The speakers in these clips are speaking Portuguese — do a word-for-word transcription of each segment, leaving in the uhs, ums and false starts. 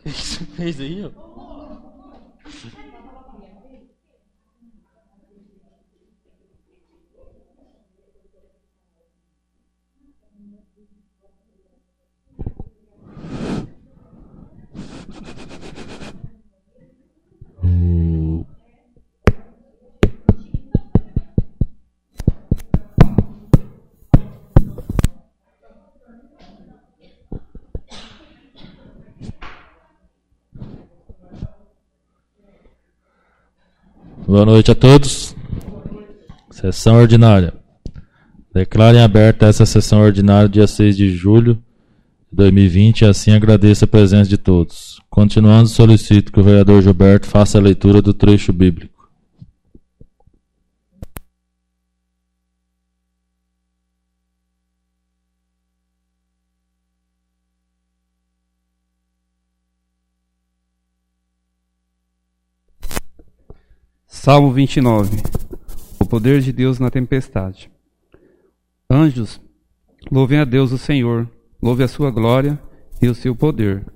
que você fez aí, ó? Boa noite a todos. Sessão ordinária. Declarem aberta essa sessão ordinária dia seis de julho de dois mil e vinte e assim agradeço a presença de todos. Continuando, solicito que o vereador Gilberto faça a leitura do trecho bíblico. Salmo vinte e nove. O poder de Deus na tempestade. Anjos, louvem a Deus o Senhor, louve a sua glória e o seu poder.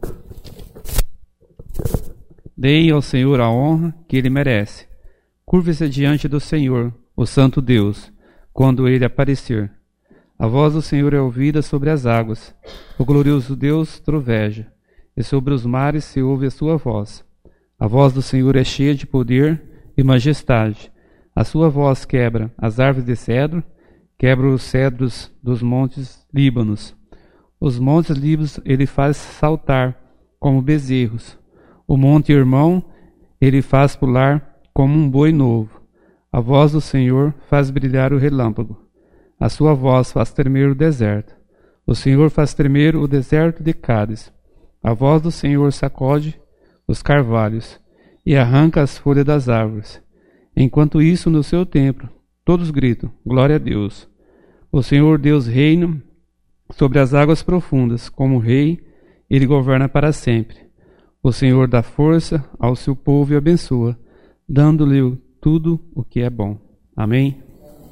Deem ao Senhor a honra que ele merece. Curve-se diante do Senhor, o santo Deus, quando ele aparecer. A voz do Senhor é ouvida sobre as águas. O glorioso Deus troveja, e sobre os mares se ouve a sua voz. A voz do Senhor é cheia de poder e majestade. A sua voz quebra as árvores de cedro, quebra os cedros dos montes Líbanos. Os montes Líbanos ele faz saltar como bezerros. O monte irmão ele faz pular como um boi novo. A voz do Senhor faz brilhar o relâmpago. A sua voz faz tremer o deserto. O Senhor faz tremer o deserto de Cádiz. A voz do Senhor sacode os carvalhos e arranca as folhas das árvores. Enquanto isso, no seu templo, todos gritam, glória a Deus. O Senhor Deus reina sobre as águas profundas, como rei, ele governa para sempre. O Senhor dá força ao seu povo e abençoa, dando-lhe tudo o que é bom. Amém?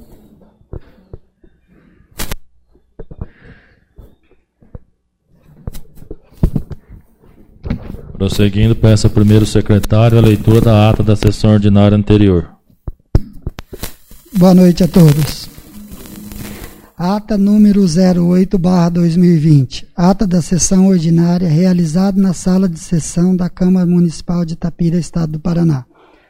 Prosseguindo, peço ao primeiro secretário a leitura da ata da sessão ordinária anterior. Boa noite a todos. Ata número zero oito barra dois mil e vinte. Ata da sessão ordinária realizada na sala de sessão da Câmara Municipal de Itapira, Estado do Paraná.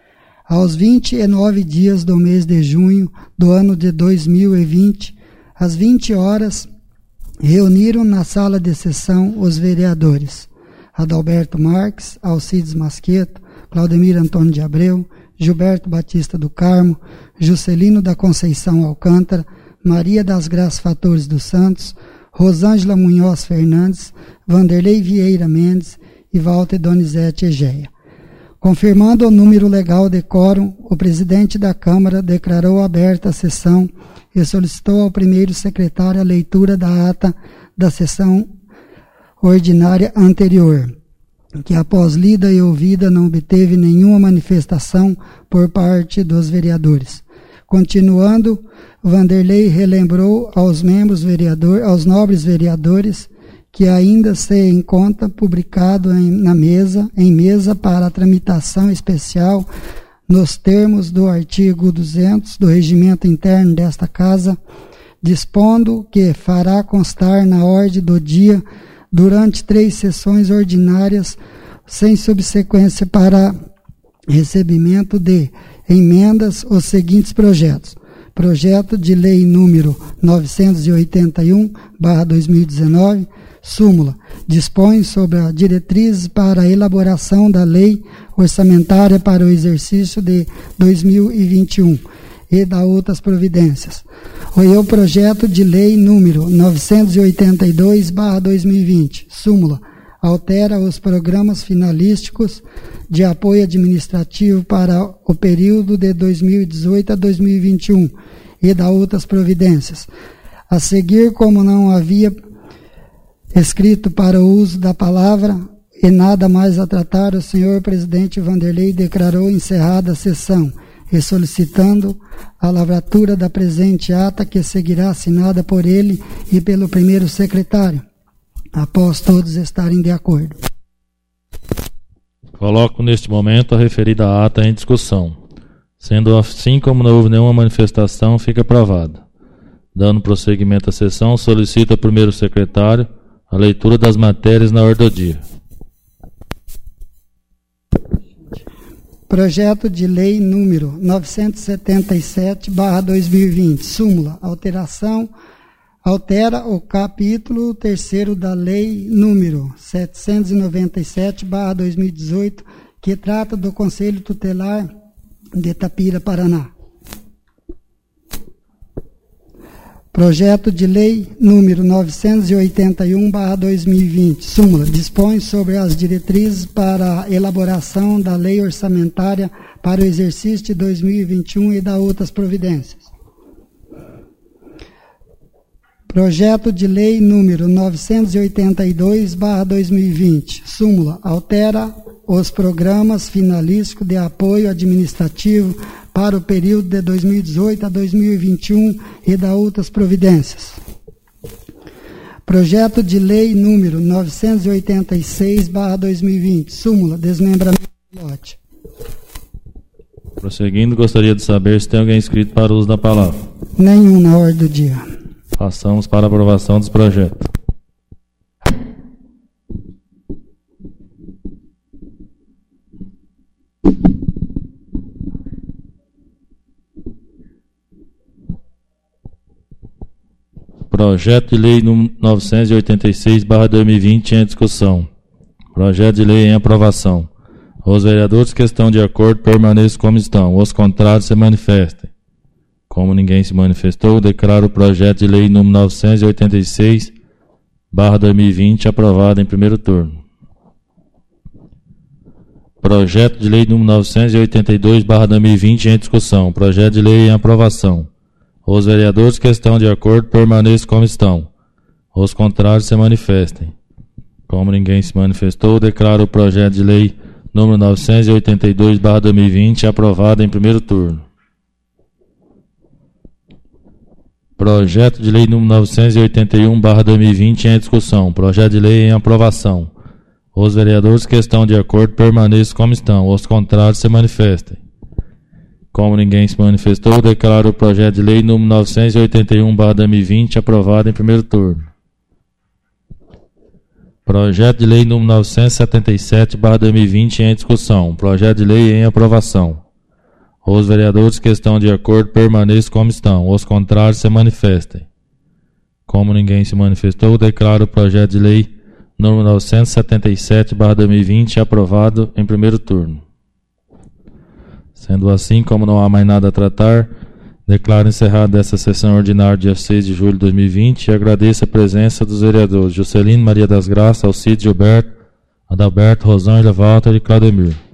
Aos vinte e nove dias do mês de junho do ano de dois mil e vinte, às vinte horas, reuniram na sala de sessão os vereadores Adalberto Marques, Alcides Masqueto, Claudemir Antônio de Abreu, Gilberto Batista do Carmo, Juscelino da Conceição Alcântara, Maria das Graças Fatores dos Santos, Rosângela Munhoz Fernandes, Vanderlei Vieira Mendes e Walter Donizete Egeia. Confirmando o número legal de quórum, o presidente da Câmara declarou aberta a sessão e solicitou ao primeiro secretário a leitura da ata da sessão ordinária anterior, que após lida e ouvida não obteve nenhuma manifestação por parte dos vereadores. Continuando, Vanderlei relembrou aos membros vereador, aos nobres vereadores que ainda se encontra publicado em, na mesa, em mesa para tramitação especial nos termos do artigo duzentos do Regimento Interno desta Casa, dispondo que fará constar na ordem do dia durante três sessões ordinárias, sem subsequência para recebimento de emendas, os seguintes projetos. Projeto de Lei número novecentos e oitenta e um barra dois mil e dezenove, súmula, dispõe sobre a diretrizes para a elaboração da lei orçamentária para o exercício de dois mil e vinte e um e da outras providências. O projeto de lei número novecentos e oitenta e dois barra dois mil e vinte, súmula, altera os programas finalísticos de apoio administrativo para o período de dois mil e dezoito a dois mil e vinte e um e da outras providências. A seguir, como não havia escrito para o uso da palavra e nada mais a tratar, o senhor presidente Vanderlei declarou encerrada a sessão e solicitando a lavratura da presente ata, que seguirá assinada por ele e pelo primeiro secretário, após todos estarem de acordo. Coloco neste momento a referida ata em discussão. Sendo assim, como não houve nenhuma manifestação, fica aprovada. Dando prosseguimento à sessão, solicito ao primeiro secretário a leitura das matérias na ordem do dia. Projeto de Lei número novecentos e setenta e sete barra dois mil e vinte, súmula, alteração, altera o capítulo terceiro da Lei número setecentos e noventa e sete barra dois mil e dezoito, que trata do Conselho Tutelar de Itapira, Paraná. Projeto de Lei número novecentos e oitenta e um barra dois mil e vinte, súmula, dispõe sobre as diretrizes para a elaboração da Lei Orçamentária para o exercício de dois mil e vinte e um e da outras providências. Projeto de Lei número novecentos e oitenta e dois barra dois mil e vinte, súmula, altera os programas finalísticos de apoio administrativo para o período de dois mil e dezoito a dois mil e vinte e um e da outras providências. Projeto de Lei número novecentos e oitenta e seis barra dois mil e vinte, súmula, desmembramento do lote. Prosseguindo, gostaria de saber se tem alguém inscrito para o uso da palavra. Nenhum na ordem do dia. Passamos para a aprovação dos projetos. Projeto de Lei número novecentos e oitenta e seis barra dois mil e vinte em discussão. Projeto de Lei em aprovação. Os vereadores que estão de acordo permaneçam como estão. Os contrários se manifestem. Como ninguém se manifestou, declaro o projeto de Lei número novecentos e oitenta e seis barra dois mil e vinte aprovado em primeiro turno. Projeto de Lei número novecentos e oitenta e dois barra dois mil e vinte em discussão. Projeto de Lei em aprovação. Os vereadores que estão de acordo permaneçam como estão. Os contrários se manifestem. Como ninguém se manifestou, declaro o projeto de lei número novecentos e oitenta e dois barra dois mil e vinte aprovado em primeiro turno. Projeto de lei número novecentos e oitenta e um barra dois mil e vinte em discussão. Projeto de lei em aprovação. Os vereadores que estão de acordo permaneçam como estão. Os contrários se manifestem. Como ninguém se manifestou, declaro o projeto de lei número novecentos e oitenta e um barra dois mil e vinte aprovado em primeiro turno. Projeto de lei número novecentos e setenta e sete barra dois mil e vinte em discussão. Projeto de lei em aprovação. Os vereadores que estão de acordo permaneçam como estão. Os contrários se manifestem. Como ninguém se manifestou, declaro o projeto de lei número novecentos e setenta e sete barra dois mil e vinte aprovado em primeiro turno. Sendo assim, como não há mais nada a tratar, declaro encerrada essa sessão ordinária dia seis de julho de dois mil e vinte e agradeço a presença dos vereadores Juscelino Maria das Graças, Alcides Gilberto, Adalberto, Rosângela, Walter e Claudemir.